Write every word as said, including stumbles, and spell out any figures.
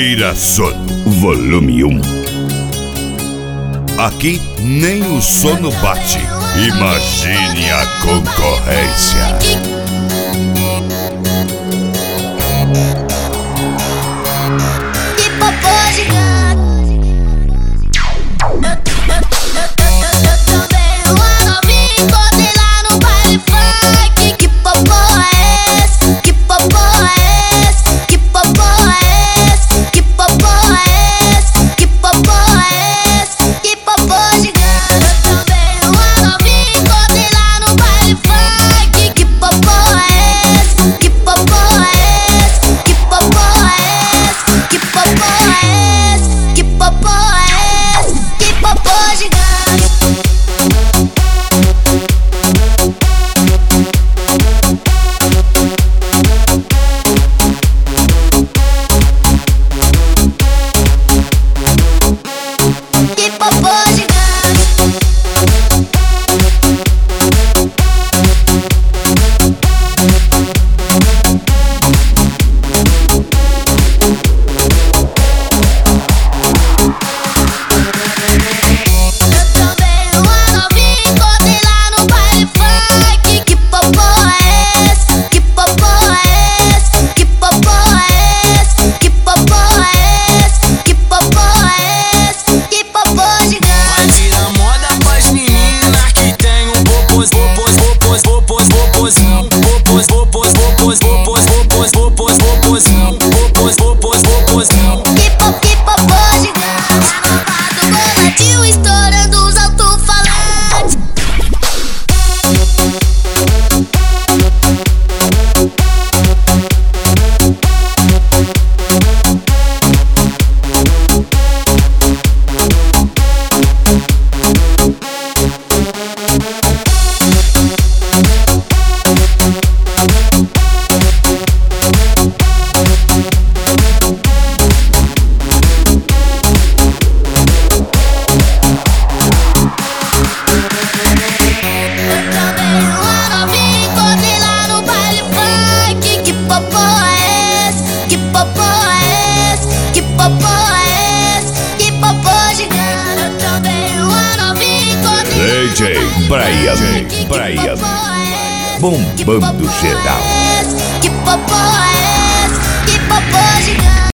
Tira Sono, volume um. Aqui nem o sono bate. Imagine a concorrência. Que popô gigante. Eu também uma novinha, encontrei lá no baile funk. Que popô é esse? Que popô é esse? Que popô é esse? Que popô é esse? Que popô é esse? Que popô gigante. Eu também uma novinha, encontrei lá no baile funk. Que popô é esse? Que popô é esse? Que popô é esse? Que popô é esse? Que popô é esse? Que popô gigante. Que popô gigante. Eu também uma novinha, encontrei lá no baile funk. Que popô é esse? Que popô é esse? Que popô é esse? Que popô é esse? Que popô é esse? Que popô gigante. Vai virar moda pras meninas que tem um popôs, popôs, popôs, popôs, popôzão. Popôs, popôs, popôs, popôs, popôs, popôs, popôzão. Popôs, popôs, popôzão. Que pop, que popô gigante. Renovado, volátil, estourando os alto-falantes. Eu também uma novinha, encontrei lá no baile funk. Que popô é esse? Que popô é esse? Que popô é esse? Que popô gigante. Eu também uma novinha, encontrei lá no D J Brian, Brian, bombando geral. Que popô é esse? Que popô gigante.